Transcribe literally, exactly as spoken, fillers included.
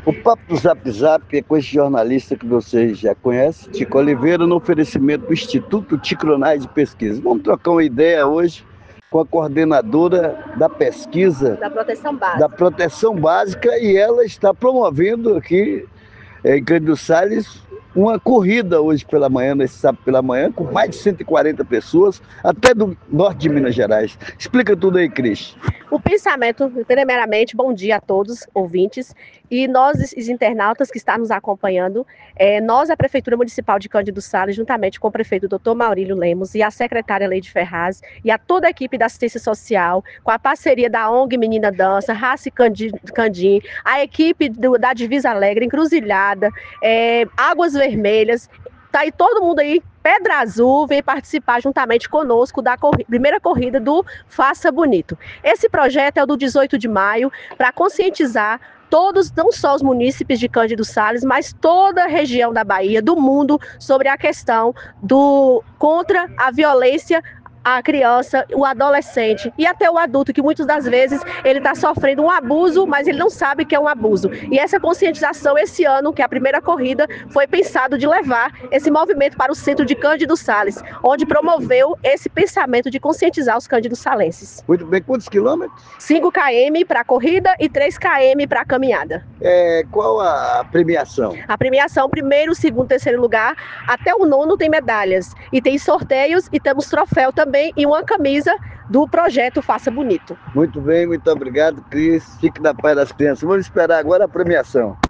O Papo do Zap Zap é com esse jornalista que vocês já conhecem, Tico Oliveira, no oferecimento do Instituto Ticronais de Pesquisa. Vamos trocar uma ideia hoje com a coordenadora da pesquisa da proteção básica, da proteção básica e ela está promovendo aqui em Cândido Sales uma corrida hoje pela manhã, nesse sábado pela manhã, com mais de cento e quarenta pessoas, até do norte de Minas Gerais. Explica tudo aí, Cris. O pensamento, primeiramente, bom dia a todos, ouvintes, e nós, os internautas que estão nos acompanhando, é, nós, a Prefeitura Municipal de Cândido Sales, juntamente com o prefeito doutor Maurílio Lemos e a secretária Leide Ferraz, e a toda a equipe da assistência social, com a parceria da O N G Menina Dança, Raci Candim, a equipe do, da Divisa Alegre, Encruzilhada, é, Águas Vermelhas, tá aí todo mundo aí, Pedra Azul, vem participar juntamente conosco da corri- primeira corrida do Faça Bonito. Esse projeto é o do dezoito de maio, para conscientizar todos, não só os munícipes de Cândido Sales, mas toda a região da Bahia, do mundo, sobre a questão do contra a violência a criança, o adolescente e até o adulto, que muitas das vezes ele está sofrendo um abuso, mas ele não sabe que é um abuso. E essa conscientização esse ano, que é a primeira corrida, foi pensado de levar esse movimento para o centro de Cândido Sales, onde promoveu esse pensamento de conscientizar os cândido-salenses. Muito bem, quantos quilômetros? cinco quilômetros para a corrida e três quilômetros para a caminhada. É, qual a premiação? A premiação, primeiro, segundo, terceiro lugar, até o nono tem medalhas. E tem sorteios e temos troféu também e uma camisa do projeto Faça Bonito. Muito bem, muito obrigado, Cris. Fique na paz das crianças. Vamos esperar agora a premiação.